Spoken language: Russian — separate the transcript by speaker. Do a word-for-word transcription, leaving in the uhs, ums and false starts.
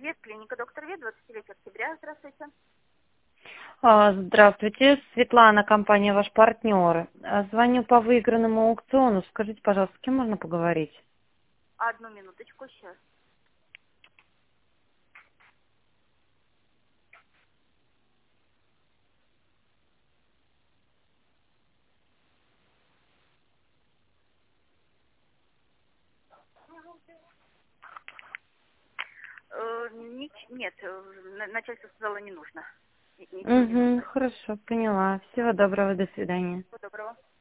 Speaker 1: Ветклиника доктор Вет, двадцать девятое октября. Здравствуйте.
Speaker 2: А, Здравствуйте, Светлана, компания «Ваш партнер». А, Звоню по выигранному аукциону. Скажите, пожалуйста, с кем можно поговорить?
Speaker 1: Одну минуточку, сейчас. Э, нич- нет, э, на- начальство сказала, не нужно. Ни- Ничего не
Speaker 2: Угу,
Speaker 1: нужно.
Speaker 2: хорошо, поняла. Всего доброго, до свидания.
Speaker 1: Всего доброго.